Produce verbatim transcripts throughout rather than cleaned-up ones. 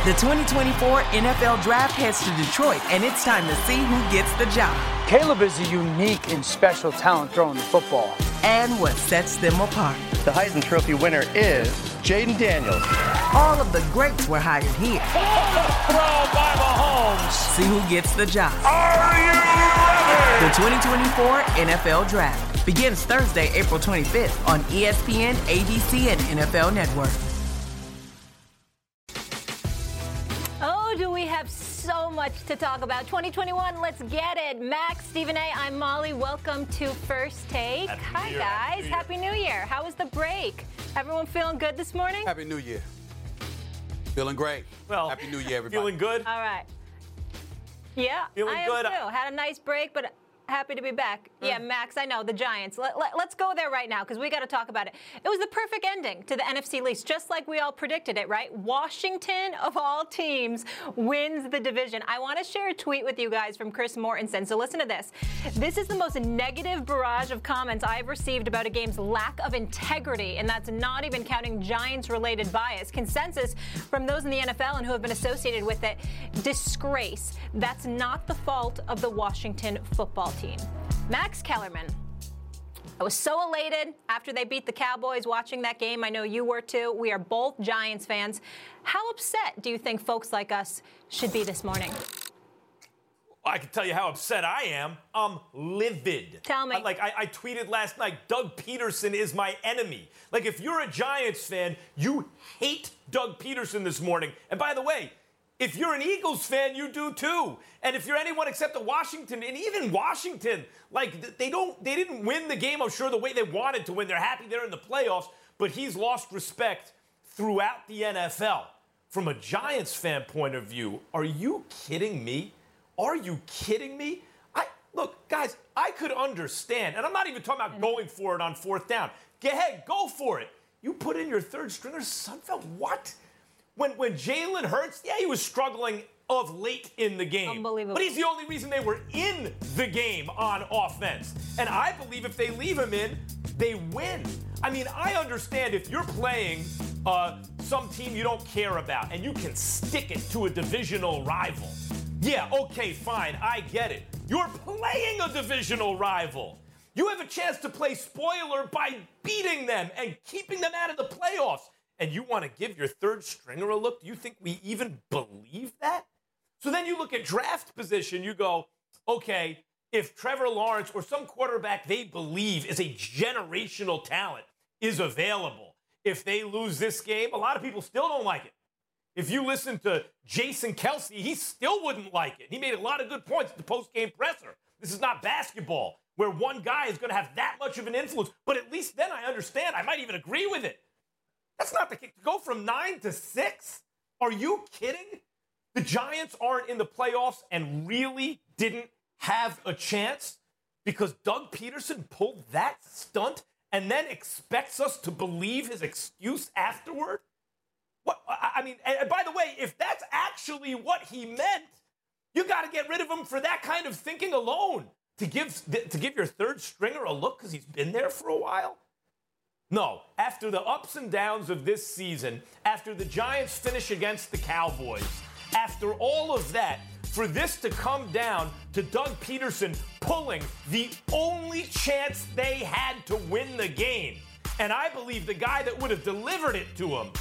The twenty twenty-four N F L Draft heads to Detroit, and it's time to see who gets the job. Caleb is a unique and special talent throwing the football. And what sets them apart. The Heisman Trophy winner is Jaden Daniels. All of the greats were hired here. Throw by Mahomes. See who gets the job. Are you ready? The twenty twenty-four N F L Draft begins Thursday, April twenty-fifth on E S P N, A B C, and N F L Network. Oh, do we have so much to talk about. twenty twenty-one, let's get it. Max, Stephen A., I'm Molly. Welcome to First Take. Happy Hi, New Year. guys. Happy New Year. Happy New Year. How was the break? Everyone feeling good this morning? Happy New Year. Feeling great. Well, Happy New Year, everybody. Feeling good? All right. Yeah, Feeling I am good. too. Had a nice break, but happy to be back. Yeah, Max, I know, the Giants. Let, let, let's go there right now because we got to talk about it. It was the perfect ending to the N F C East, just like we all predicted it, right? Washington, of all teams, wins the division. I want to share a tweet with you guys from Chris Mortensen. So listen to this. This is the most negative barrage of comments I've received about a game's lack of integrity, and that's not even counting Giants-related bias. Consensus from those in the N F L and who have been associated with it, disgrace. That's not the fault of the Washington football team. Team. Max Kellerman. I was so elated after they beat the Cowboys watching that game. I know you were too. We are both Giants fans. How upset do you think folks like us should be this morning? I can tell you how upset I am. I'm livid. Tell me. Like, I, I tweeted last night, Doug Peterson is my enemy. Like, if you're a Giants fan, you hate Doug Peterson this morning. And by the way, if you're an Eagles fan, you do too. And if you're anyone except the Washington, and even Washington, like they don't, they didn't win the game, I'm sure, the way they wanted to win. They're happy they're in the playoffs, but he's lost respect throughout the N F L. From a Giants fan point of view, are you kidding me? Are you kidding me? I look, guys, I could understand, and I'm not even talking about going for it on fourth down. Go ahead, go for it. You put in your third stringer, Sudfeld, what? When when Jalen Hurts, yeah, he was struggling of late in the game. Unbelievable. But he's the only reason they were in the game on offense. And I believe if they leave him in, they win. I mean, I understand if you're playing uh, some team you don't care about and you can stick it to a divisional rival. Yeah, okay, fine, I get it. You're playing a divisional rival. You have a chance to play spoiler by beating them and keeping them out of the playoffs. And you want to give your third stringer a look? Do you think we even believe that? So then you look at draft position, you go, okay, if Trevor Lawrence or some quarterback they believe is a generational talent is available, if they lose this game, a lot of people still don't like it. If you listen to Jason Kelce, he still wouldn't like it. He made a lot of good points at the post-game presser. This is not basketball where one guy is going to have that much of an influence, but at least then I understand. I might even agree with it. That's not the case. To go from nine to six? Are you kidding? The Giants aren't in the playoffs and really didn't have a chance because Doug Peterson pulled that stunt and then expects us to believe his excuse afterward? What? I mean, and by the way, if that's actually what he meant, you got to get rid of him for that kind of thinking alone. To give to give your third stringer a look because he's been there for a while? No, after the ups and downs of this season, after the Giants finish against the Cowboys, after all of that, for this to come down to Doug Peterson pulling the only chance they had to win the game, and I believe the guy that would have delivered it to him,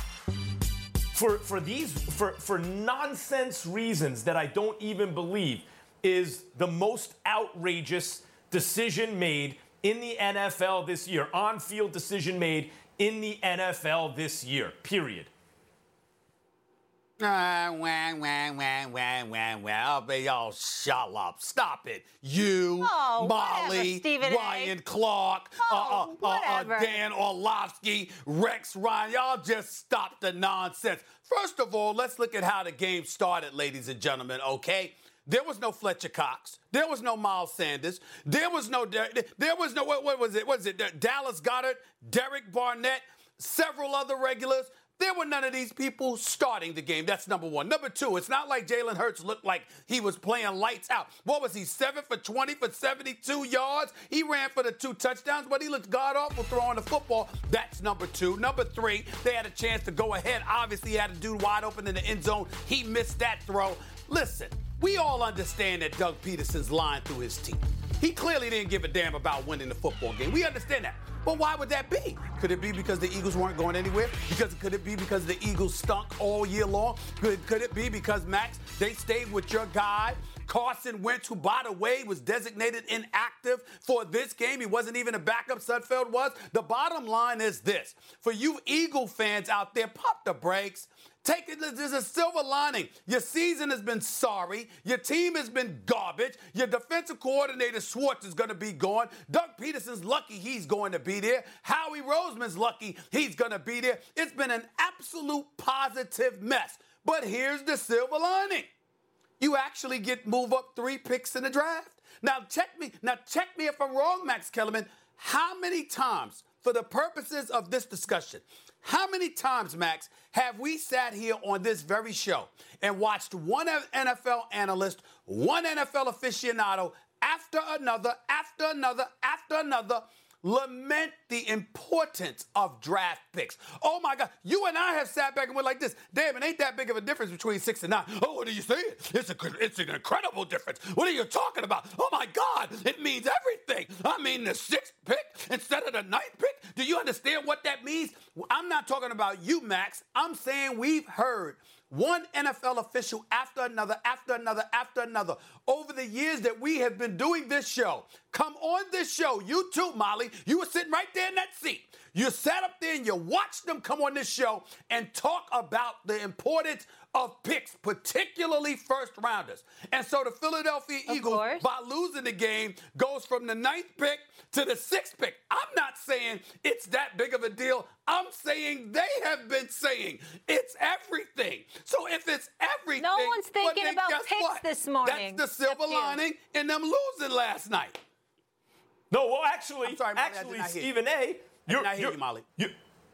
for, for these, for, for nonsense reasons that I don't even believe, is the most outrageous decision made in the N F L this year, on-field decision made in the N F L this year, period. Ah, wah, wah, wah, wah, wah, wah. Oh, y'all shut up. Stop it. You, Oh, Molly, whatever, Stephen A. Ryan Clark, Oh, uh, uh, uh, whatever. uh, Dan Orlovsky, Rex Ryan. Y'all just stop the nonsense. First of all, let's look at how the game started, ladies and gentlemen, okay? There was no Fletcher Cox. There was no Miles Sanders. There was no, there was no, what, what was it? What was it? Dallas Goedert, Derek Barnett, several other regulars. There were none of these people starting the game. That's number one. Number two, it's not like Jalen Hurts looked like he was playing lights out. What was he, seven for twenty for seventy-two yards? He ran for the two touchdowns, but he looked god-awful throwing the football. That's number two. Number three, they had a chance to go ahead. Obviously, he had a dude wide open in the end zone. He missed that throw. Listen, we all understand that Doug Peterson's lying through his teeth. He clearly didn't give a damn about winning the football game. We understand that. But why would that be? Could it be because the Eagles weren't going anywhere? Because could it be because the Eagles stunk all year long? Could, could it be because, Max, they stayed with your guy, Carson Wentz, who, by the way, was designated inactive for this game? He wasn't even a backup, Sudfeld was. The bottom line is this. For you Eagle fans out there, pump the brakes. Take it, there's a silver lining. Your season has been sorry. Your team has been garbage. Your defensive coordinator, Schwartz, is going to be gone. Doug Peterson's lucky he's going to be there. Howie Roseman's lucky he's going to be there. It's been an absolute positive mess. But here's the silver lining. You actually get move up three picks in the draft. Now check me, now check me if I'm wrong, Max Kellerman. How many times, for the purposes of this discussion, how many times, Max, have we sat here on this very show and watched one N F L analyst, one N F L aficionado, after another, after another, after another, lament the importance of draft picks? Oh, my God. You and I have sat back and went like this. Damn, it ain't that big of a difference between six and nine. Oh, what are you saying? It's, a, it's an incredible difference. What are you talking about? Oh, my God. It means everything. I mean, the sixth pick instead of the ninth pick. Do you understand what that means? I'm not talking about you, Max. I'm saying we've heard one N F L official after another, after another, after another, over the years that we have been doing this show. Come on this show. You too, Molly. You were sitting right there in that seat. You sat up there and you watched them come on this show and talk about the importance of picks, particularly first rounders. And so the Philadelphia Of Eagles, course. by losing the game, goes from the ninth pick to the sixth pick. I'm not saying it's that big of a deal. I'm saying they have been saying it's everything. So if it's everything, No one's well, thinking then about guess picks what? this morning, That's the silver except you. lining in them losing last night. No, well, actually, I'm sorry, Molly, I did actually, not hear you. Stephen A. I did not hear you're- you, Molly. you-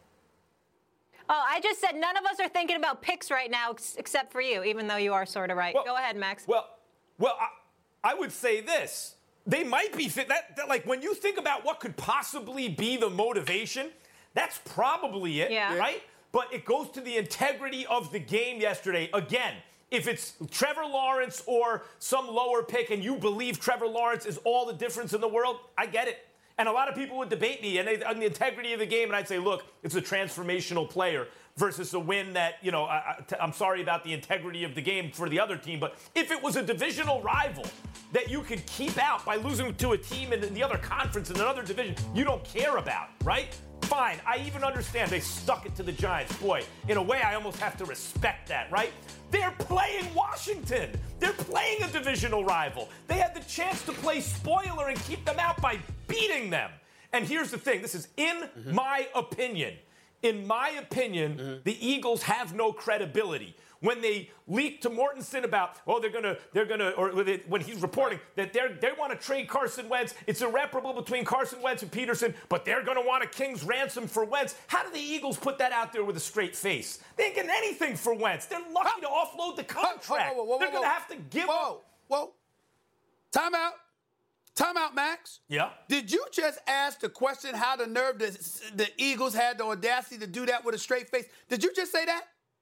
Oh, I just said none of us are thinking about picks right now ex- except for you, even though you are sort of right. Well- Go ahead, Max. Well, well, I, I would say this. They might be fit that, that, like, when you think about what could possibly be the motivation, that's probably it, Yeah. right? But it goes to the integrity of the game yesterday. Again, if it's Trevor Lawrence or some lower pick and you believe Trevor Lawrence is all the difference in the world, I get it. And a lot of people would debate me and they, on the integrity of the game, and I'd say, look, it's a transformational player versus a win that, you know, I, I, I'm sorry about the integrity of the game for the other team, but if it was a divisional rival that you could keep out by losing to a team in the other conference in another division you don't care about, right? Fine, I even understand they stuck it to the Giants. Boy, in a way, I almost have to respect that, right? They're playing Washington. They're playing a divisional rival. They had the chance to play spoiler and keep them out by beating them. And here's the thing. This is in mm-hmm. my opinion. In my opinion, mm-hmm. the Eagles have no credibility. When they leaked to Mortensen about, oh, they're gonna, they're gonna, or when he's reporting that they they want to trade Carson Wentz, it's irreparable between Carson Wentz and Peterson, but they're gonna want a king's ransom for Wentz. How do the Eagles put that out there with a straight face? They ain't getting anything for Wentz. They're lucky to offload the contract. Whoa, whoa, whoa, they're whoa, gonna have to give whoa, up. Whoa, time out. Time out, Max. Yeah. Did you just ask the question how the nerve the, the Eagles had the audacity to do that with a straight face? Did you just say that?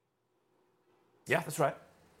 Yeah, that's right.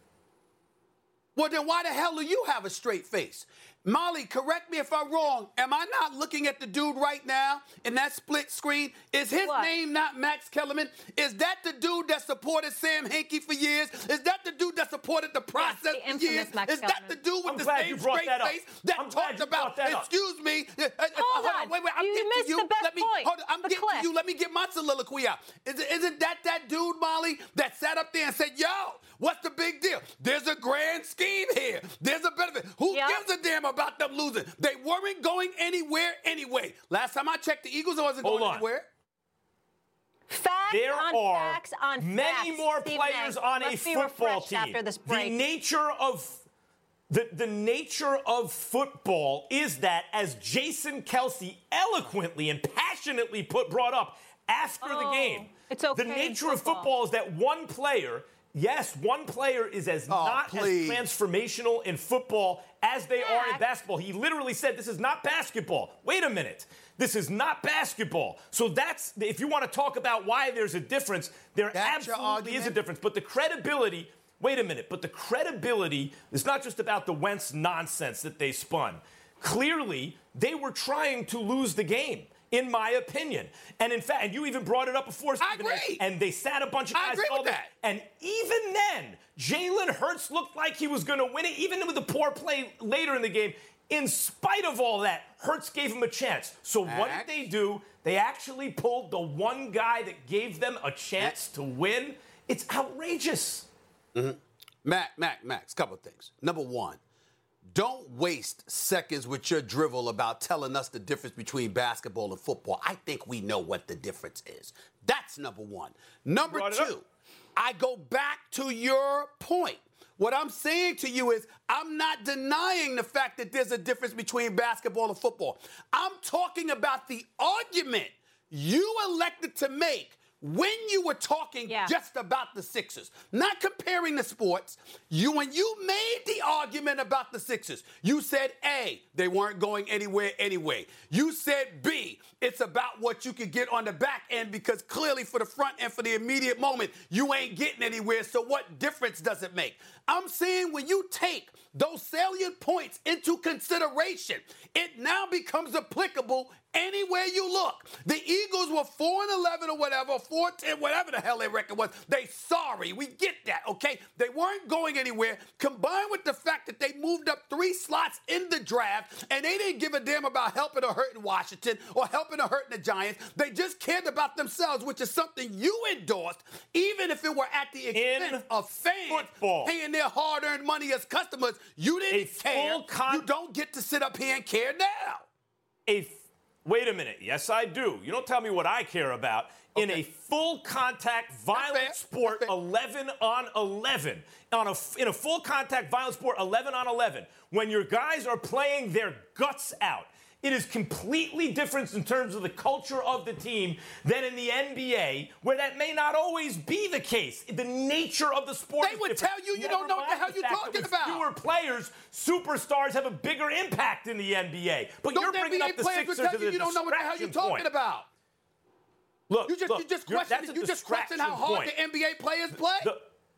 Well, then why the hell do you have a straight face? Molly, correct me if I'm wrong. Am I not looking at the dude right now in that split screen? Is his What? name not Max Kellerman? Is that the dude that supported Sam Hinkie for years? Is that the dude that supported the process the for infamous years? Max Is that Kellerman. the dude with I'm the glad same you brought straight that up. face that I'm glad talked you about, brought that up. excuse me. uh, uh, Hold hold on. Wait, wait, I'm You getting missed to you. the best Let me, point. hold on, I'm The getting clip. to you. Let me get my soliloquy out. Is, isn't that that dude, Molly, that sat up there and said, yo, what's the big deal? There's a grand scheme here. There's a benefit. Who Yeah. gives a damn about them losing? They weren't going anywhere anyway. Last time I checked, the Eagles wasn't Hold going on. anywhere. Facts There on are facts on many facts. more Stephen players A. on Let's a be football refreshed team. after this The break. nature of the, the nature of football is that, as Jason Kelsey eloquently and passionately put brought up after the Oh, game, It's okay The in nature of football. football is that one player, yes, one player is as Oh, not please. as transformational in football as they are in Max. basketball. He literally said, this is not basketball. Wait a minute. This is not basketball. So that's, if you want to talk about why there's a difference, there That's your absolutely is a argument? difference. But the credibility, wait a minute, but the credibility is not just about the Wentz nonsense that they spun. Clearly, they were trying to lose the game, in my opinion. And in fact, and you even brought it up before, I Stephen A. agree. And they sat a bunch of I guys. agree all with this- that. And even then, Jalen Hurts looked like he was going to win it, even with the poor play later in the game. In spite of all that, Hurts gave him a chance. So what Max? did they do? They actually pulled the one guy that gave them a chance to win. It's outrageous. Mac, Mac, Max, couple things. Number one, don't waste seconds with your drivel about telling us the difference between basketball and football. I think we know what the difference is. That's number one. Number Brought it two, up. I go back to your point. What I'm saying to you is I'm not denying the fact that there's a difference between basketball and football. I'm talking about the argument you elected to make when you were talking Yeah. just about the Sixers, not comparing the sports. You, when you made the argument about the Sixers, you said A, they weren't going anywhere anyway. You said B, it's about what you could get on the back end because clearly for the front end, for the immediate moment, you ain't getting anywhere. So what difference does it make? I'm saying when you take those salient points into consideration, it now becomes applicable anywhere you look. The Eagles were four and eleven or whatever, four ten, whatever the hell their record was. They sorry, we get that, okay? They weren't going anywhere. Combined with the fact that they moved up three slots in the draft, and they didn't give a damn about helping or hurting Washington or helping or hurting the Giants. They just cared about themselves, which is something you endorsed, even if it were at the expense In of fans football. paying their hard-earned money as customers. You didn't A care. full con- You don't get to sit up here and care now. A f- wait a minute. Yes, I do. You don't tell me what I care about. In Okay. a full contact violent fair. sport, That's fair. eleven on eleven. On a, f- in a full contact violent sport, eleven on eleven, when your guys are playing their guts out, it is completely different in terms of the culture of the team than in the N B A, where that may not always be the case. The nature of the sport They is would different. tell you you Never don't know what the mind hell you're fact that talking with about. Fewer players, superstars have a bigger impact in the N B A. But you're Those bringing N B A up the players would Sixers tell as you a you don't know what the hell you're distraction talking point. about. Look, You just look, you just you're- question that's a you just question how distraction hard point. the N B A players play. The-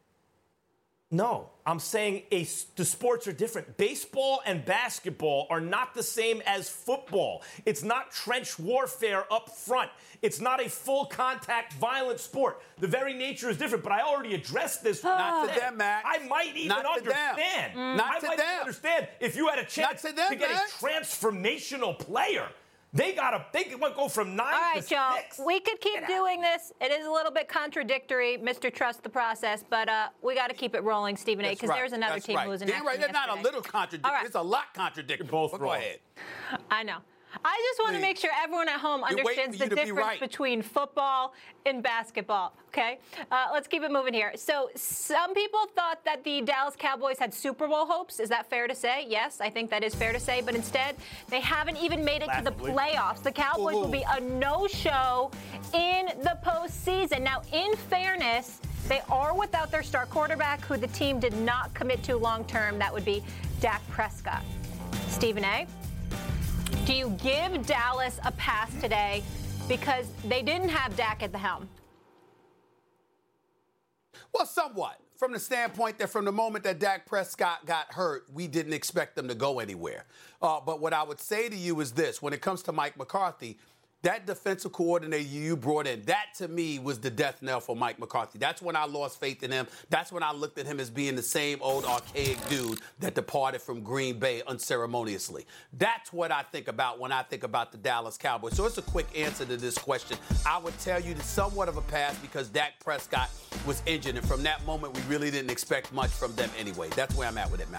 no, I'm saying a, the sports are different. Baseball and basketball are not the same as football. It's not trench warfare up front. It's not a full contact violent sport. The very nature is different, but I already addressed this. Not to them, Max. I might even Not to them. understand. Mm. Not I to might them. even understand if you had a chance to them, get Max. a transformational player. They got to they could go from nine All right, to Joe, six. we could keep Get out. doing this. It is a little bit contradictory, Mister Trust the Process, but uh, we got to keep it rolling, Stephen A., That's because right. there's another That's team right. losing Damn next right. to They're them not a yesterday. little contradictory. All right. It's a lot contradictory. You're both But go wrong. ahead. I know. I just want to Please. make sure everyone at home You're waiting understands for the you to be difference right. between football and basketball, okay? Uh, let's keep it moving here. So some people thought that the Dallas Cowboys had Super Bowl hopes. Is that fair to say? Yes, I think that is fair to say. But instead, they haven't even made it to the Laughably. playoffs. The Cowboys Ooh. will be a no-show in the postseason. Now, in fairness, they are without their star quarterback, who the team did not commit to long-term. That would be Dak Prescott. Stephen A., do you give Dallas a pass today because they didn't have Dak at the helm? Well, somewhat. From the standpoint that from the moment that Dak Prescott got hurt, we didn't expect them to go anywhere. Uh, but what I would say to you is this. When it comes to Mike McCarthy, that defensive coordinator you brought in, that to me was the death knell for Mike McCarthy. That's when I lost faith in him. That's when I looked at him as being the same old archaic dude that departed from Green Bay unceremoniously. That's what I think about when I think about the Dallas Cowboys. So it's a quick answer to this question. I would tell you it's somewhat of a pass because Dak Prescott was injured, and from that moment, we really didn't expect much from them anyway. That's where I'm at with it, Max.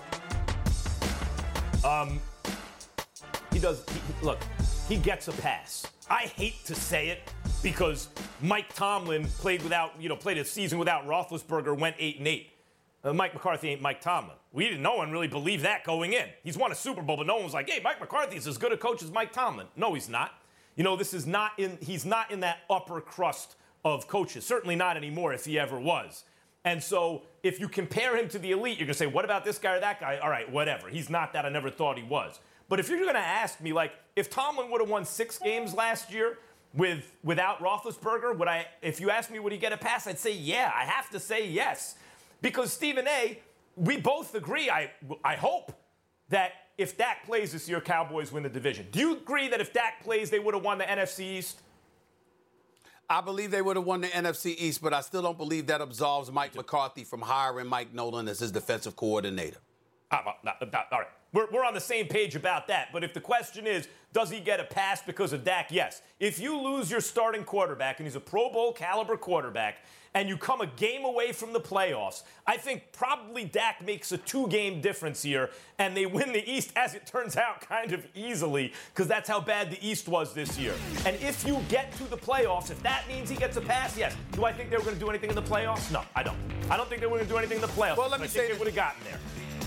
Um, he does. He, look, he gets a pass. I hate to say it because Mike Tomlin played without, you know, played a season without Roethlisberger, went eight and eight. Uh, Mike McCarthy ain't Mike Tomlin. We didn't. No one really believed that going in. He's won a Super Bowl, but no one was like, "Hey, Mike McCarthy's as good a coach as Mike Tomlin." No, he's not. You know, this is not in. He's not in that upper crust of coaches. Certainly not anymore if he ever was. And so if you compare him to the elite, you're going to say, what about this guy or that guy? All right, whatever. He's not that. I never thought he was. But if you're going to ask me, like, if Tomlin would have won six games last year with without Roethlisberger, would I? If you ask me, would he get a pass? I'd say, yeah. I have to say yes. Because, Stephen A., we both agree, I, I hope, that if Dak plays this year, Cowboys win the division. Do you agree that if Dak plays, they would have won the N F C East? I believe they would have won the N F C East, but I still don't believe that absolves Mike McCarthy from hiring Mike Nolan as his defensive coordinator. Uh, uh, uh, all right. We're, we're on the same page about that. But if the question is, does he get a pass because of Dak? Yes. If you lose your starting quarterback, and he's a Pro Bowl caliber quarterback, and you come a game away from the playoffs, I think probably Dak makes a two-game difference here, and they win the East, as it turns out, kind of easily, because that's how bad the East was this year. And if you get to the playoffs, if that means he gets a pass, yes. Do I think they were going to do anything in the playoffs? No, I don't. I don't think they were going to do anything in the playoffs. Well, let me I say think they would have gotten there.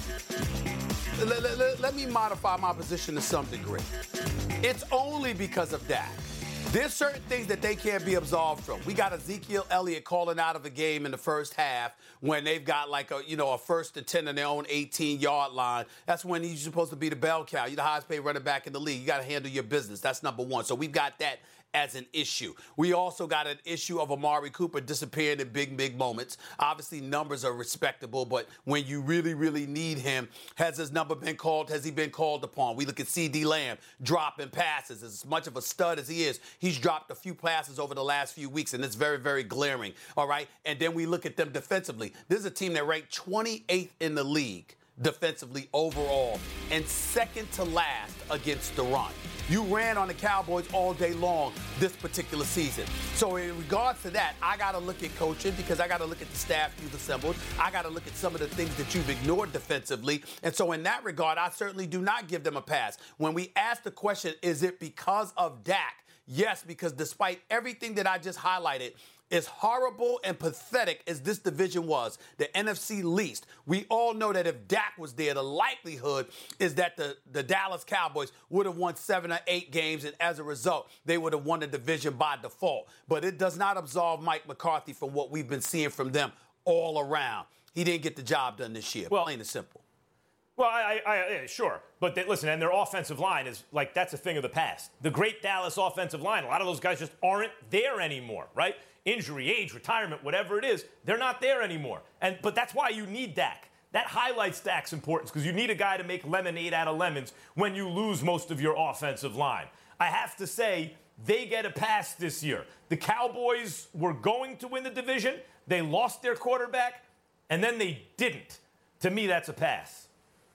Let, let, let, let me modify my position to some degree. It's only because of Dak. There's certain things that they can't be absolved from. We got Ezekiel Elliott calling out of a game in the first half when they've got like a, you know, a first and ten on their own eighteen-yard line. That's when he's supposed to be the bell cow. You're the highest paid running back in the league. You got to handle your business. That's number one. So we've got that as an issue. We also got an issue of Amari Cooper disappearing in big, big moments. Obviously, numbers are respectable, but when you really, really need him, has his number been called? Has he been called upon? We look at C D Lamb dropping passes. As much of a stud as he is, he's dropped a few passes over the last few weeks, and it's very, very glaring, all right? And then we look at them defensively. This is a team that ranked twenty-eighth in the league defensively overall and second to last against the run. You ran on the Cowboys all day long this particular season. So in regards to that, I got to look at coaching because I got to look at the staff you've assembled. I got to look at some of the things that you've ignored defensively. And so in that regard, I certainly do not give them a pass. When we ask the question, is it because of Dak? Yes, because despite everything that I just highlighted, as horrible and pathetic as this division was, the N F C least, we all know that if Dak was there, the likelihood is that the, the Dallas Cowboys would have won seven or eight games, and as a result, they would have won the division by default. But it does not absolve Mike McCarthy from what we've been seeing from them all around. He didn't get the job done this year, well, plain and simple. Well, I, I, I sure. But they, listen, and their offensive line is like, that's a thing of the past. The great Dallas offensive line, a lot of those guys just aren't there anymore, right? Injury, age, retirement, whatever it is, they're not there anymore. And but that's why you need Dak. That highlights Dak's importance because you need a guy to make lemonade out of lemons when you lose most of your offensive line. I have to say, they get a pass this year. The Cowboys were going to win the division. They lost their quarterback, and then they didn't. To me, that's a pass.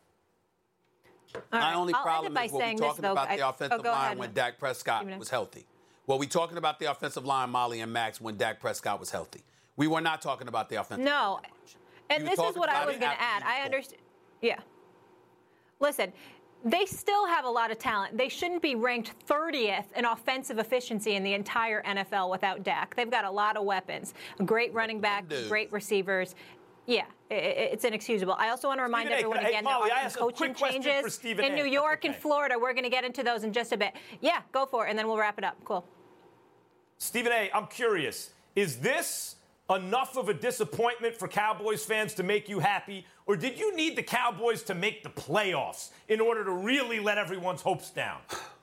All right. My only I'll problem is what we're talking though, about I, the offensive oh, line ahead, when man. Dak Prescott was healthy. Well, we talking about the offensive line, Molly and Max, when Dak Prescott was healthy. We were not talking about the offensive no. line. No. And You this is what I was going to add. I understand. Yeah. Listen, they still have a lot of talent. They shouldn't be ranked thirtieth in offensive efficiency in the entire N F L without Dak. They've got a lot of weapons. A great running back, great receivers. Yeah, it's inexcusable. I also want to remind Stephen everyone A, again hey, Molly, that coaching changes in New York okay. and Florida. We're going to get into those in just a bit. Yeah, go for it, and then we'll wrap it up. Cool. Stephen A., I'm curious. Is this enough of a disappointment for Cowboys fans to make you happy, or did you need the Cowboys to make the playoffs in order to really let everyone's hopes down?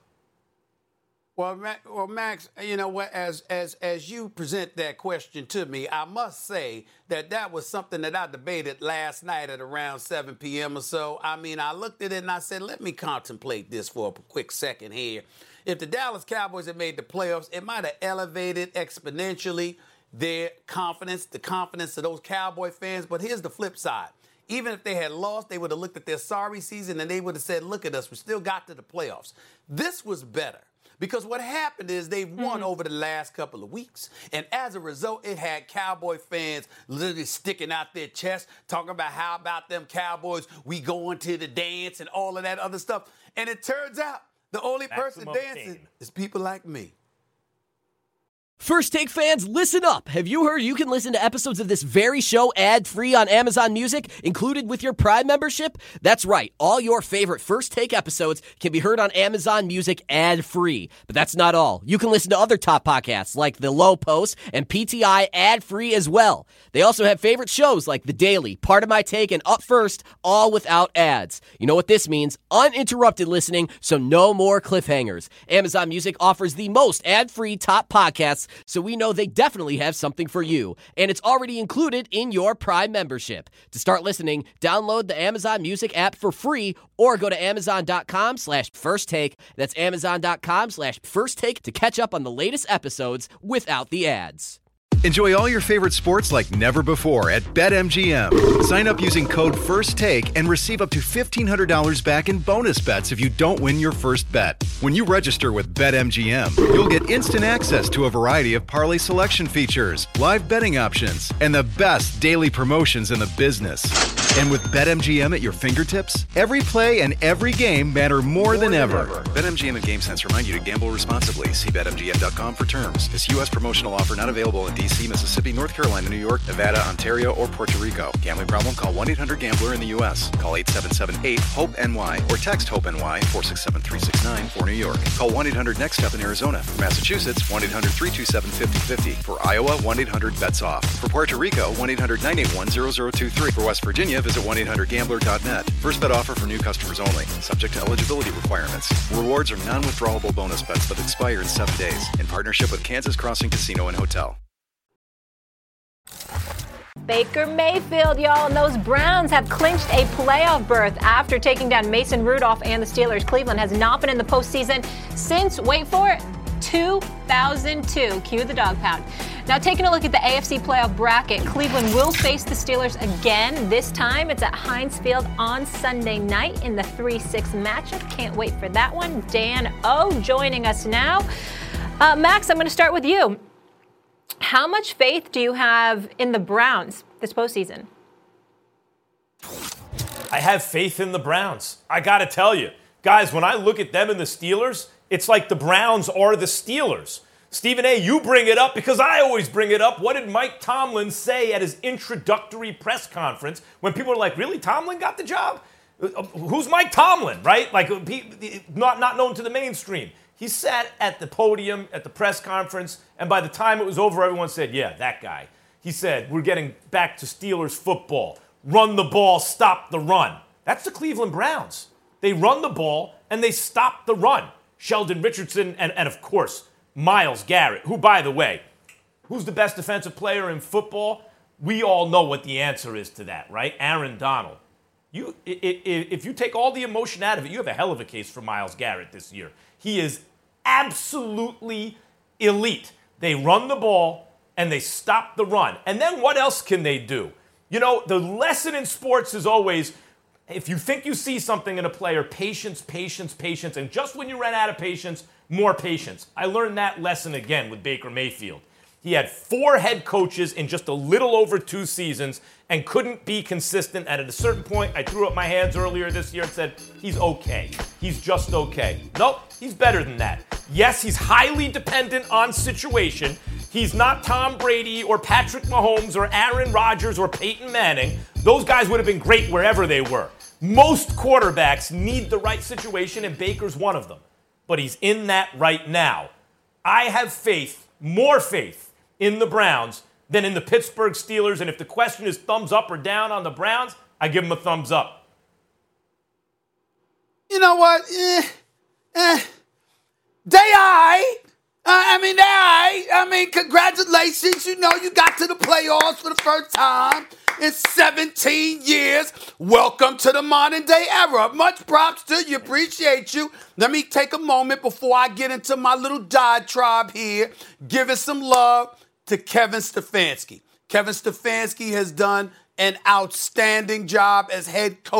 Well, well, Max, you know what? As as as you present that question to me, I must say that that was something that I debated last night at around seven p.m. or so. I mean, I looked at it and I said, let me contemplate this for a quick second here. If the Dallas Cowboys had made the playoffs, it might have elevated exponentially their confidence, the confidence of those Cowboy fans. But here's the flip side. Even if they had lost, they would have looked at their sorry season and they would have said, look at us, we still got to the playoffs. This was better. Because what happened is they've won mm-hmm. over the last couple of weeks. And as a result, it had Cowboy fans literally sticking out their chest, talking about how about them Cowboys, we going to the dance and all of that other stuff. And it turns out the only Maximum person dancing pain. is people like me. First Take fans, listen up. Have you heard you can listen to episodes of this very show ad-free on Amazon Music, included with your Prime membership? That's right. All your favorite First Take episodes can be heard on Amazon Music ad-free. But that's not all. You can listen to other top podcasts like The Low Post and P T I ad-free as well. They also have favorite shows like The Daily, Part of My Take, and Up First, all without ads. You know what this means? Uninterrupted listening, so no more cliffhangers. Amazon Music offers the most ad-free top podcasts, so we know they definitely have something for you. And it's already included in your Prime membership. To start listening, download the Amazon Music app for free or go to amazon.com slash first take. That's amazon.com slash first take to catch up on the latest episodes without the ads. Enjoy all your favorite sports like never before at BetMGM. Sign up using code FIRSTTAKE and receive up to fifteen hundred dollars back in bonus bets if you don't win your first bet. When you register with BetMGM, you'll get instant access to a variety of parlay selection features, live betting options, and the best daily promotions in the business. And with BetMGM at your fingertips, every play and every game matter more, more than, than ever. ever. BetMGM and GameSense remind you to gamble responsibly. See Bet M G M dot com for terms. This U S promotional offer not available in D C, Mississippi, North Carolina, New York, Nevada, Ontario, or Puerto Rico. Gambling problem? Call one eight hundred gambler in the U S. Call eight seven seven eight hope N Y or text HOPE-NY four six seven three six nine for New York. Call one eight hundred next step in Arizona. For Massachusetts, one eight hundred three two seven five zero five zero. For Iowa, one eight hundred bets off. For Puerto Rico, one eight hundred nine eight one zero zero two three. For West Virginia, visit one eight hundred gambler dot net. First bet offer for new customers only. Subject to eligibility requirements. Rewards are non-withdrawable bonus bets that expire in seven days. In partnership with Kansas Crossing Casino and Hotel. Baker Mayfield, y'all, and those Browns have clinched a playoff berth after taking down Mason Rudolph and the Steelers. Cleveland has not been in the postseason since, wait for it, two thousand two. Cue the dog pound. Now, taking a look at the A F C playoff bracket, Cleveland will face the Steelers again. This time, it's at Heinz Field on Sunday night in the three six matchup. Can't wait for that one. Dan O joining us now. Uh, Max, I'm going to start with you. How much faith do you have in the Browns this postseason? I have faith in the Browns. I got to tell you. Guys, when I look at them and the Steelers, it's like the Browns are the Steelers. Stephen A., you bring it up because I always bring it up. What did Mike Tomlin say at his introductory press conference when people were like, really, Tomlin got the job? Who's Mike Tomlin, right? Like, not, not known to the mainstream. He sat at the podium at the press conference, and by the time it was over, everyone said, yeah, that guy. He said, we're getting back to Steelers football. Run the ball, stop the run. That's the Cleveland Browns. They run the ball, and they stop the run. Sheldon Richardson, and, and of course, Myles Garrett, who, by the way, who's the best defensive player in football? We all know what the answer is to that, right? Aaron Donald. You, if you take all the emotion out of it, you have a hell of a case for Myles Garrett this year. He is absolutely elite. They run the ball and they stop the run. And then what else can they do? You know, the lesson in sports is always, if you think you see something in a player, patience, patience, patience. And just when you run out of patience, more patience. I learned that lesson again with Baker Mayfield. He had four head coaches in just a little over two seasons and couldn't be consistent. And at a certain point, I threw up my hands earlier this year and said, he's okay. He's just okay. Nope, he's better than that. Yes, he's highly dependent on situation. He's not Tom Brady or Patrick Mahomes or Aaron Rodgers or Peyton Manning. Those guys would have been great wherever they were. Most quarterbacks need the right situation, and Baker's one of them. But he's in that right now. I have faith, more faith, in the Browns than in the Pittsburgh Steelers. And if the question is thumbs up or down on the Browns, I give them a thumbs up. You know what? Eh, eh. They all right. Uh, I mean, they all right. I mean, congratulations. You know, you got to the playoffs for the first time in seventeen years. Welcome to the modern day era. Much props to you. Appreciate you. Let me take a moment before I get into my little diatribe here, giving some love to Kevin Stefanski. Kevin Stefanski has done an outstanding job as head coach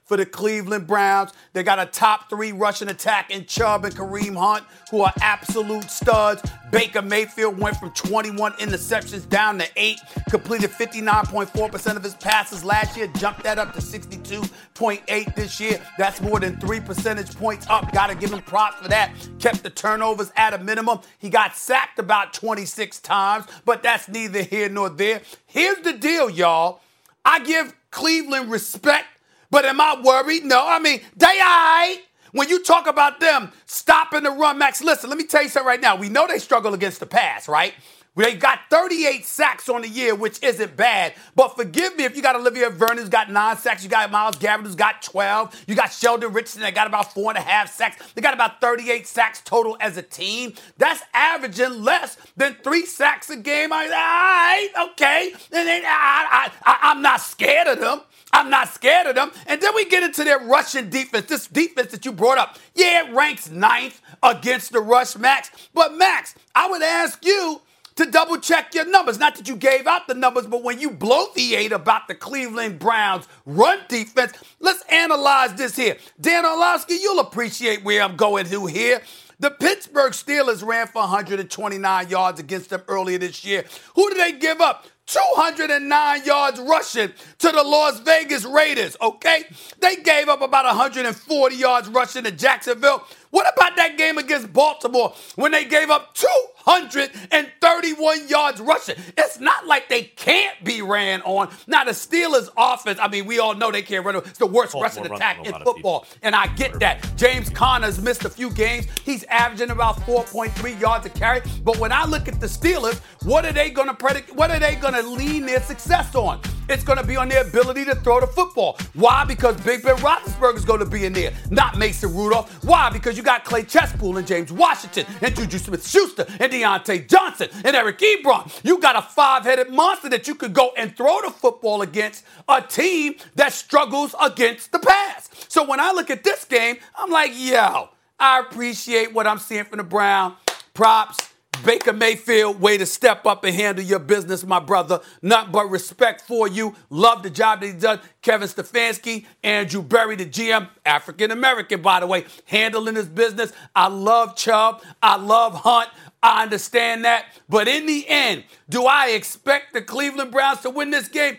for the Cleveland Browns. They got a top three rushing attack in Chubb and Kareem Hunt, who are absolute studs. Baker Mayfield went from twenty-one interceptions down to eight, completed fifty-nine point four percent of his passes last year, jumped that up to sixty-two point eight this year. That's more than three percentage points up. Got to give him props for that. Kept the turnovers at a minimum. He got sacked about twenty-six times, but that's neither here nor there. Here's the deal, y'all. I give Cleveland respect, but am I worried? No. I mean, they all right. When you talk about them stopping the run, Max, listen, let me tell you something right now. We know they struggle against the pass, right? They got thirty-eight sacks on the year, which isn't bad. But forgive me if you got Olivia Vernon, who's got nine sacks. You got Myles Garrett, who's got twelve. You got Sheldon Richardson, that got about four and a half sacks. They got about thirty-eight sacks total as a team. That's averaging less than three sacks a game. I, all right, okay. And then I, I, I, I'm not scared of them. I'm not scared of them. And then we get into their rushing defense. This defense that you brought up, yeah, it ranks ninth against the rush, Max. But, Max, I would ask you to double check your numbers. Not that you gave out the numbers, but when you bloviate about the Cleveland Browns run defense, let's analyze this here. Dan Orlovsky, you'll appreciate where I'm going to here. The Pittsburgh Steelers ran for one hundred twenty-nine yards against them earlier this year. Who did they give up? two hundred nine yards rushing to the Las Vegas Raiders, okay? They gave up about one hundred forty yards rushing to Jacksonville. What about that game against Baltimore when they gave up two hundred thirty-one yards rushing? It's not like they can't be ran on. Now, the Steelers' offense, I mean, we all know they can't run. It's the worst rushing attack in football, and I get that. James Conner's missed a few games. He's averaging about four point three yards a carry. But when I look at the Steelers, what are they going to predict? What are they going to lean their success on? It's going to be on their ability to throw the football. Why? Because Big Ben Roethlisberger is going to be in there, not Mason Rudolph. Why? Because you got Clay Chesspool and James Washington and Juju Smith-Schuster and Deontay Johnson and Eric Ebron. You got a five-headed monster that you could go and throw the football against a team that struggles against the pass. So when I look at this game, I'm like, yo, I appreciate what I'm seeing from the Browns. Props. Baker Mayfield, way to step up and handle your business, my brother. Nothing but respect for you. Love the job that he's done. Kevin Stefanski, Andrew Berry, the G M, African-American, by the way, handling his business. I love Chubb. I love Hunt. I understand that. But in the end, do I expect the Cleveland Browns to win this game?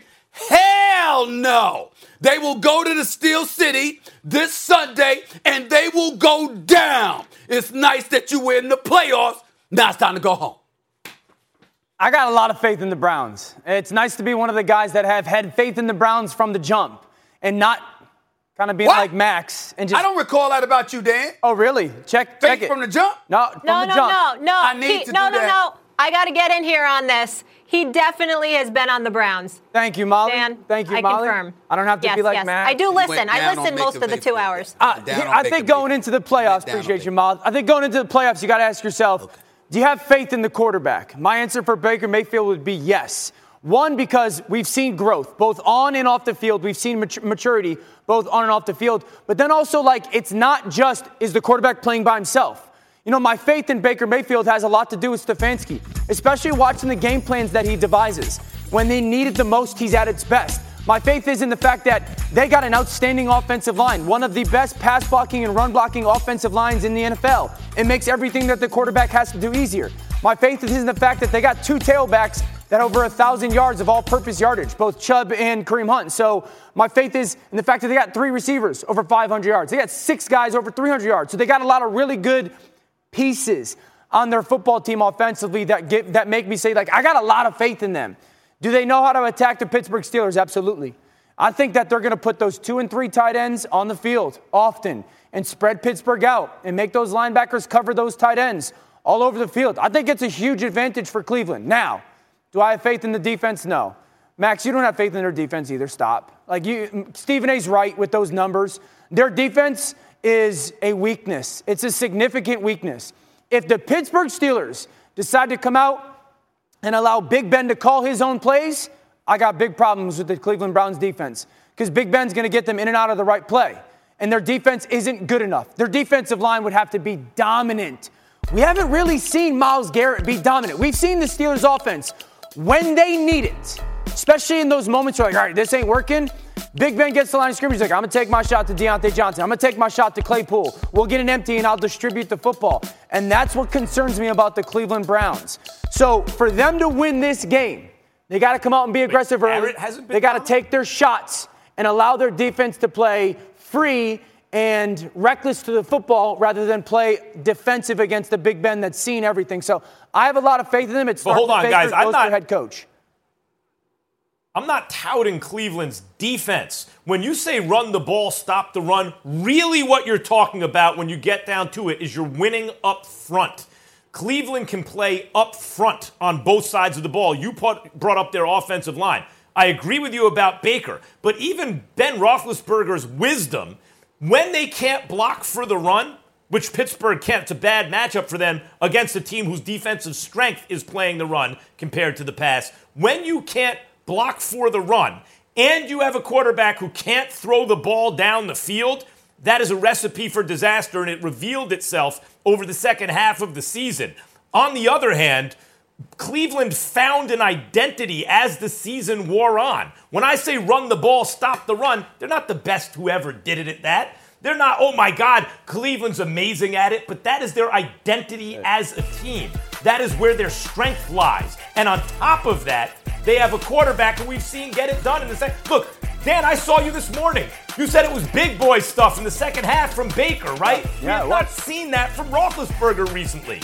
Hell no. They will go to the Steel City this Sunday, and they will go down. It's nice that you were in the playoffs. Now it's time to go home. I got a lot of faith in the Browns. It's nice to be one of the guys that have had faith in the Browns from the jump and not kind of being What? like Max. And just, I don't recall that about you, Dan. Oh, really? Check, Faith check it. from the jump? No, from No, the no, jump. no, no. I need He- to no, do no, that. no. I got to get in here on this. He definitely has been on the Browns. Thank you, Molly. Dan, Thank you, I Molly. confirm. I don't have to yes, be like yes. Max. I do went listen. down I on listen Baker most of the two Mayfield. hours. Uh, Down here- on I Baker think going Mayfield. into the playoffs, Down on appreciate Baker. you, Molly. I think going into the playoffs, you got to ask yourself, Okay. do you have faith in the quarterback? My answer for Baker Mayfield would be yes. One, because we've seen growth, both on and off the field. We've seen mat- maturity, both on and off the field. But then also, like, it's not just, is the quarterback playing by himself? You know, my faith in Baker Mayfield has a lot to do with Stefanski, especially watching the game plans that he devises. When they need it the most, he's at its best. My faith is in the fact that they got an outstanding offensive line, one of the best pass blocking and run blocking offensive lines in the N F L. It makes everything that the quarterback has to do easier. My faith is in the fact that they got two tailbacks that have over one thousand yards of all-purpose yardage, both Chubb and Kareem Hunt. So my faith is in the fact that they got three receivers over five hundred yards. They got six guys over three hundred yards. So they got a lot of really good pieces on their football team offensively that get, that make me say, like, I got a lot of faith in them. Do they know how to attack the Pittsburgh Steelers? Absolutely. I think that they're going to put those two and three tight ends on the field often and spread Pittsburgh out and make those linebackers cover those tight ends all over the field. I think it's a huge advantage for Cleveland. Now, do I have faith in the defense? No. Max, you don't have faith in their defense either. Stop. Like, you, Stephen A's right with those numbers. Their defense is a weakness. It's a significant weakness. If the Pittsburgh Steelers decide to come out and allow Big Ben to call his own plays, I got big problems with the Cleveland Browns defense because Big Ben's going to get them in and out of the right play. And their defense isn't good enough. Their defensive line would have to be dominant. We haven't really seen Myles Garrett be dominant. We've seen the Steelers offense when they need it, especially in those moments where, like, all right, this ain't working. Big Ben gets the line of scrimmage. He's like, I'm going to take my shot to Deontay Johnson. I'm going to take my shot to Claypool. We'll get an empty, and I'll distribute the football. And that's what concerns me about the Cleveland Browns. So for them to win this game, they got to come out and be aggressive Wait, early. hasn't been They got to down? take their shots and allow their defense to play free and reckless to the football rather than play defensive against the Big Ben that's seen everything. So I have a lot of faith in them. It starts hold with on, Baker, guys. I'm goes to not- their head coach. I'm not touting Cleveland's defense. When you say run the ball, stop the run, really what you're talking about when you get down to it is you're winning up front. Cleveland can play up front on both sides of the ball. You put, brought up their offensive line. I agree with you about Baker, but even Ben Roethlisberger's wisdom, when they can't block for the run, which Pittsburgh can't, it's a bad matchup for them against a team whose defensive strength is playing the run compared to the pass. When you can't block for the run, and you have a quarterback who can't throw the ball down the field, that is a recipe for disaster, and it revealed itself over the second half of the season. On the other hand, Cleveland found an identity as the season wore on. When I say run the ball, stop the run, they're not the best who ever did it at that. They're not, oh my God, Cleveland's amazing at it, but that is their identity as a team. That is where their strength lies. And on top of that, they have a quarterback who we've seen get it done in the second. Look, Dan, I saw you this morning. You said it was big boy stuff in the second half from Baker, right? Yeah, we have it not was. seen that from Roethlisberger recently.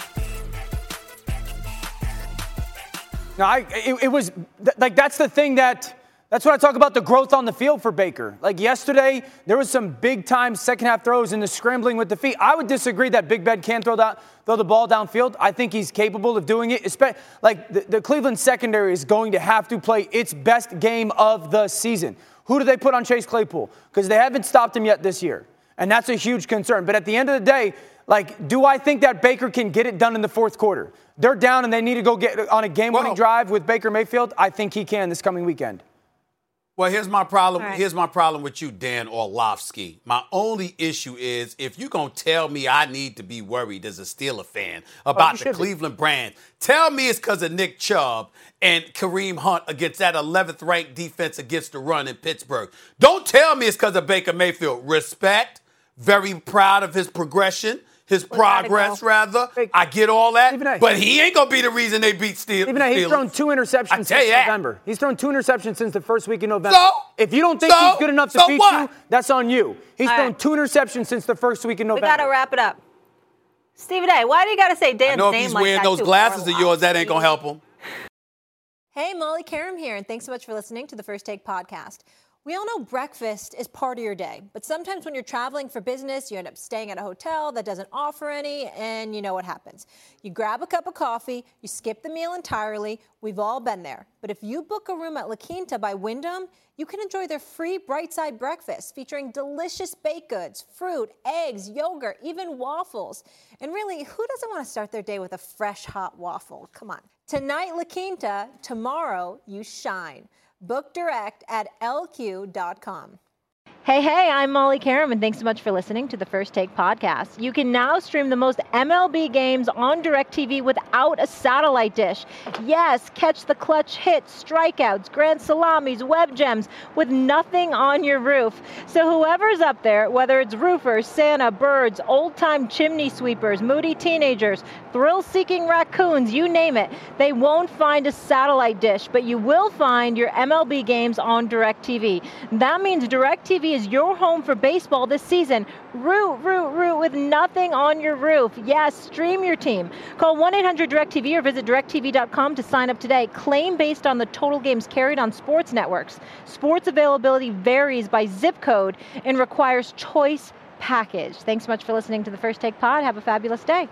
No, I, it, it was th- like that's the thing that that's what I talk about, the growth on the field for Baker. Like yesterday, there was some big time second half throws and the scrambling with the feet. I would disagree that Big Ben can't throw that throw the ball downfield. I think he's capable of doing it. Espe- like the, the Cleveland secondary is going to have to play its best game of the season. Who do they put on Chase Claypool? Because they haven't stopped him yet this year, and that's a huge concern. But at the end of the day, like, do I think that Baker can get it done in the fourth quarter? They're down and they need to go get on a game-winning Well- drive with Baker Mayfield. I think he can this coming weekend. Well, here's my problem. All right. Here's my problem with you, Dan Orlovsky. My only issue is if you're going to tell me I need to be worried as a Steeler fan about the should be. Cleveland Browns, tell me it's because of Nick Chubb and Kareem Hunt against that eleventh ranked defense against the run in Pittsburgh. Don't tell me it's because of Baker Mayfield. Respect, very proud of his progression. His progress, go. rather. Hey, I get all that. Stephen A. But he ain't going to be the reason they beat Steel- Even though he's Steelers. thrown two interceptions I tell since you that. November. He's thrown two interceptions since the first week in November. So? If you don't think So? he's good enough to So beat what? you, that's on you. He's All thrown right. two interceptions since the first week in We November. got to wrap it up. Stephen A., why do you got to say Dan's I know if name he's like wearing that, those too? glasses of yours, that ain't going to help him. Hey, Molly Karam here, and thanks so much for listening to the First Take podcast. We all know breakfast is part of your day, but sometimes when you're traveling for business, you end up staying at a hotel that doesn't offer any, and you know what happens. You grab a cup of coffee, you skip the meal entirely. We've all been there. But if you book a room at La Quinta by Wyndham, you can enjoy their free Bright Side breakfast featuring delicious baked goods, fruit, eggs, yogurt, even waffles. And really, who doesn't want to start their day with a fresh, hot waffle? Come on. Tonight, La Quinta. Tomorrow, you shine. Book direct at L Q dot com. Hey, hey, I'm Molly Karam, and thanks so much for listening to the First Take podcast. You can now stream the most M L B games on DirecTV without a satellite dish. Yes, catch the clutch hits, strikeouts, grand salamis, web gems with nothing on your roof. So whoever's up there, whether it's roofers, Santa, birds, old-time chimney sweepers, moody teenagers, thrill-seeking raccoons, you name it, they won't find a satellite dish, but you will find your M L B games on DirecTV. That means DirecTV is your home for baseball this season. Root, root, root with nothing on your roof. Yes, stream your team. Call one eight hundred direct T V or visit direct T V dot com to sign up today. Claim based on the total games carried on sports networks. Sports availability varies by zip code and requires choice package. Thanks so much for listening to the First Take Pod. Have a fabulous day.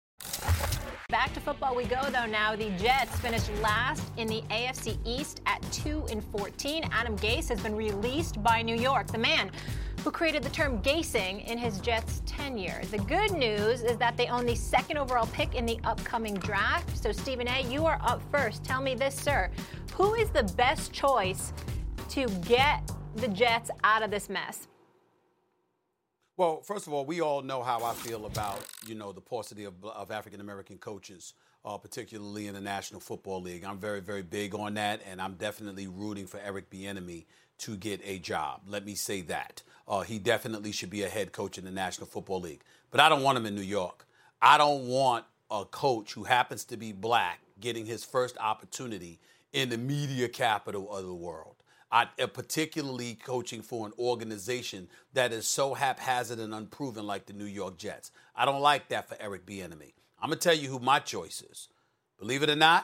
Back to football we go, though, now. The Jets finished last in the A F C East at two and fourteen. Adam Gase has been released by New York, the man who created the term Gasing in his Jets tenure. The good news is that they own the second overall pick in the upcoming draft. So, Stephen A., you are up first. Tell me this, sir. Who is the best choice to get the Jets out of this mess? Well, first of all, we all know how I feel about, you know, the paucity of, of African-American coaches, uh, particularly in the National Football League. I'm very, very big on that, and I'm definitely rooting for Eric Bieniemy to get a job. Let me say that. Uh, he definitely should be a head coach in the National Football League. But I don't want him in New York. I don't want a coach who happens to be black getting his first opportunity in the media capital of the world. I, uh, particularly coaching for an organization that is so haphazard and unproven like the New York Jets. I don't like that for Eric Bieniemy. I'm going to tell you who my choice is. Believe it or not,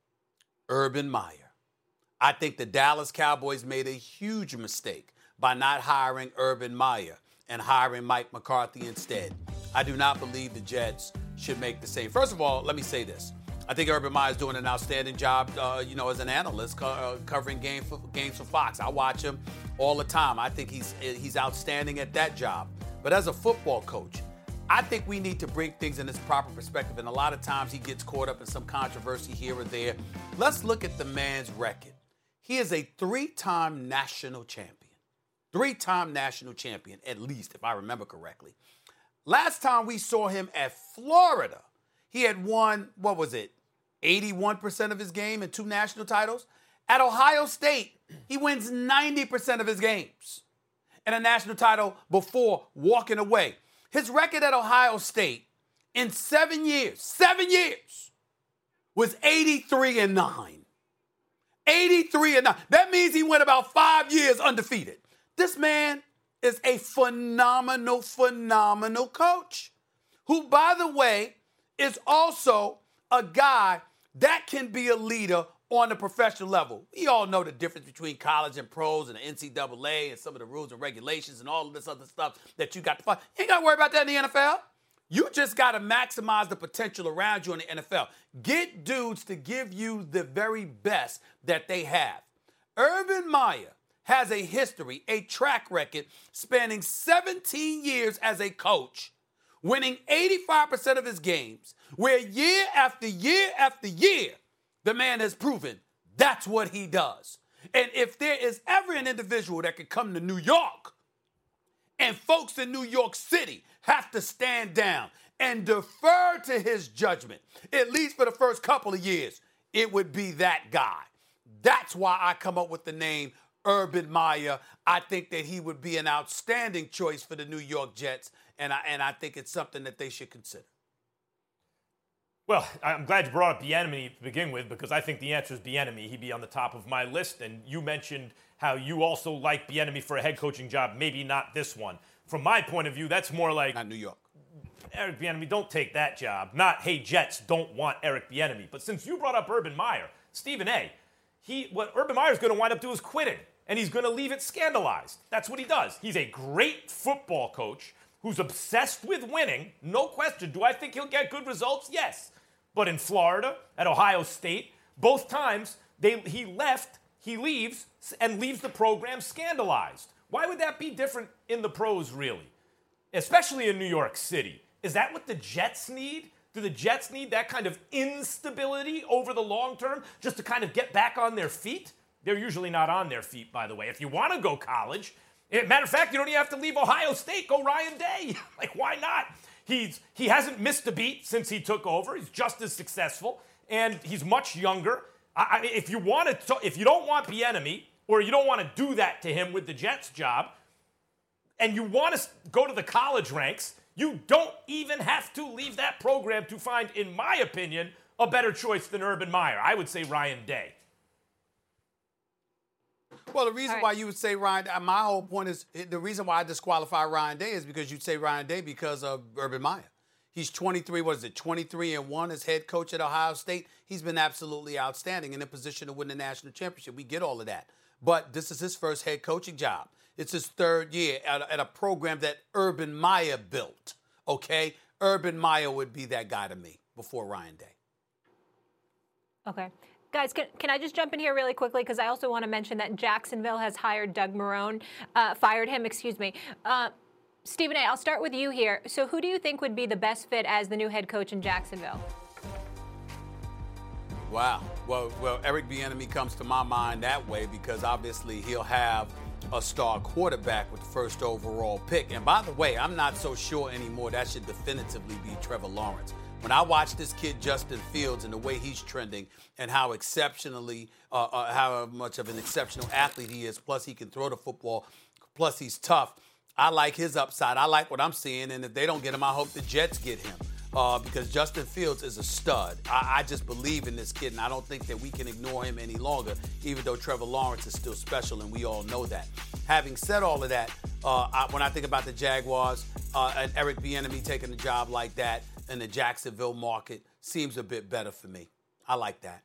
Urban Meyer. I think the Dallas Cowboys made a huge mistake by not hiring Urban Meyer and hiring Mike McCarthy instead. I do not believe the Jets should make the same. First of all, let me say this. I think Urban Meyer is doing an outstanding job, uh, you know, as an analyst co- uh, covering game for, games for Fox. I watch him all the time. I think he's he's outstanding at that job. But as a football coach, I think we need to bring things in its proper perspective. And a lot of times he gets caught up in some controversy here or there. Let's look at the man's record. He is a three-time national champion. Three-time national champion, at least, if I remember correctly. Last time we saw him at Florida, he had won, what was it, eighty-one percent of his game and two national titles. At Ohio State, he wins ninety percent of his games and a national title before walking away. His record at Ohio State in seven years, seven years, was eighty-three and nine. eighty-three and nine. That means he went about five years undefeated. This man is a phenomenal, phenomenal coach who, by the way, is also a guy that can be a leader on the professional level. We all know the difference between college and pros and the N C double A and some of the rules and regulations and all of this other stuff that you got to find. You ain't got to worry about that in the N F L. You just got to maximize the potential around you in the N F L. Get dudes to give you the very best that they have. Urban Meyer has a history, a track record spanning seventeen years as a coach, winning eighty-five percent of his games, where year after year after year, the man has proven that's what he does. And if there is ever an individual that could come to New York and folks in New York City have to stand down and defer to his judgment, at least for the first couple of years, it would be that guy. That's why I come up with the name Urban Meyer. I think that he would be an outstanding choice for the New York Jets, and I, and I think it's something that they should consider. Well, I'm glad you brought up Bieniemy to begin with, because I think the answer is Bieniemy. He'd be on the top of my list. And you mentioned how you also like Bieniemy for a head coaching job, maybe not this one. From my point of view, that's more like Not New York. Eric Bieniemy, don't take that job. Not, hey, Jets don't want Eric Bieniemy. But since you brought up Urban Meyer, Stephen A., he, what Urban Meyer's going to wind up doing is quitting, and he's going to leave it scandalized. That's what he does. He's a great football coach who's obsessed with winning. No question. Do I think he'll get good results? Yes. But in Florida, at Ohio State, both times they, he left, he leaves, and leaves the program scandalized. Why would that be different in the pros, really? Especially in New York City. Is that what the Jets need? Do the Jets need that kind of instability over the long term just to kind of get back on their feet? They're usually not on their feet, by the way. If you want to go college, matter of fact, you don't even have to leave Ohio State. Go Ryan Day. Like, why not? He's he hasn't missed a beat since he took over. He's just as successful, and he's much younger. I, I mean, if you want to, if you don't want Bieniemy, or you don't want to do that to him with the Jets job, and you want to go to the college ranks, you don't even have to leave that program to find, in my opinion, a better choice than Urban Meyer. I would say Ryan Day. Well, the reason right. why you would say Ryan, my whole point is, the reason why I disqualify Ryan Day is because you'd say Ryan Day because of Urban Meyer. He's twenty-three, what is it, twenty-three and one as head coach at Ohio State. He's been absolutely outstanding and in position to win the national championship. We get all of that. But this is his first head coaching job. It's his third year at a, at a program that Urban Meyer built, okay? Urban Meyer would be that guy to me before Ryan Day. Okay. Guys, can, can I just jump in here really quickly? Because I also want to mention that Jacksonville has hired Doug Marrone, uh, fired him, excuse me. Uh, Stephen A., I'll start with you here. So who do you think would be the best fit as the new head coach in Jacksonville? Wow. Well, well, Eric Bieniemy comes to my mind that way because obviously he'll have a star quarterback with the first overall pick. And by the way, I'm not so sure anymore that should definitively be Trevor Lawrence. When I watch this kid, Justin Fields, and the way he's trending and how exceptionally, uh, uh, how much of an exceptional athlete he is, plus he can throw the football, plus he's tough, I like his upside. I like what I'm seeing, and if they don't get him, I hope the Jets get him. Uh, because Justin Fields is a stud. I, I just believe in this kid, and I don't think that we can ignore him any longer, even though Trevor Lawrence is still special, and we all know that. Having said all of that, uh, I, when I think about the Jaguars, uh, and Eric Bieniemy taking a job like that in the Jacksonville market seems a bit better for me. I like that.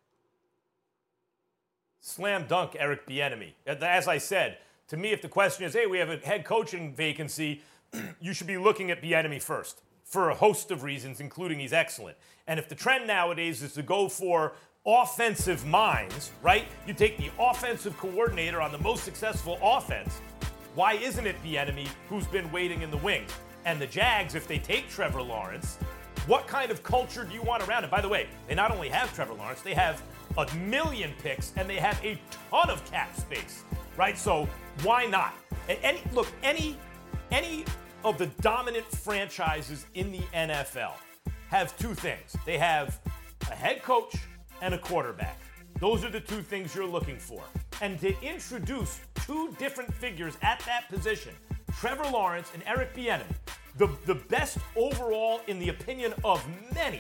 Slam dunk, Eric Bieniemy. As I said, to me, if the question is, hey, we have a head coaching vacancy, you should be looking at Bieniemy first, for a host of reasons, including he's excellent. And if the trend nowadays is to go for offensive minds, right? You take the offensive coordinator on the most successful offense. Why isn't it Bieniemy who's been waiting in the wings? And the Jags, if they take Trevor Lawrence, what kind of culture do you want around it? By the way, they not only have Trevor Lawrence, they have a million picks and they have a ton of cap space, right? So why not? And any look, any any of the dominant franchises in the N F L have two things. They have a head coach and a quarterback. Those are the two things you're looking for. And to introduce two different figures at that position, Trevor Lawrence and Eric Bieniemy, the, the best overall, in the opinion of many,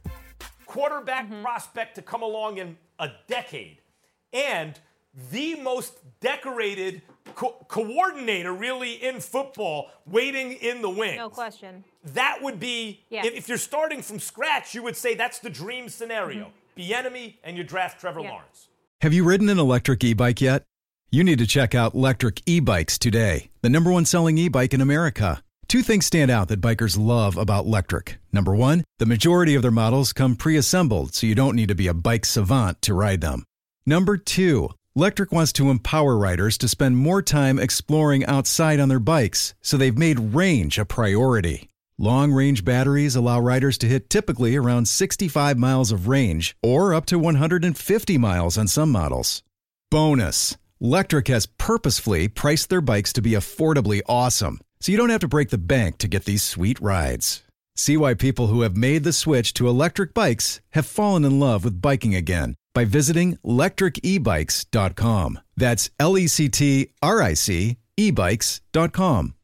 quarterback mm-hmm. prospect to come along in a decade, and the most decorated co- coordinator really in football waiting in the wings. No question. That would be, yeah. if, if you're starting from scratch, you would say that's the dream scenario. Mm-hmm. Bieniemy and you draft Trevor yeah. Lawrence. Have you ridden an electric e-bike yet? You need to check out Lectric E-Bikes today, the number one selling e-bike in America. Two things stand out that bikers love about Lectric. Number one, the majority of their models come pre-assembled, so you don't need to be a bike savant to ride them. Number two, Lectric wants to empower riders to spend more time exploring outside on their bikes, so they've made range a priority. Long-range batteries allow riders to hit typically around sixty-five miles of range, or up to one hundred fifty miles on some models. Bonus, Lectric has purposefully priced their bikes to be affordably awesome, so you don't have to break the bank to get these sweet rides. See why people who have made the switch to electric bikes have fallen in love with biking again by visiting lectric e bikes dot com. That's L E C T R I C e bikes dot com.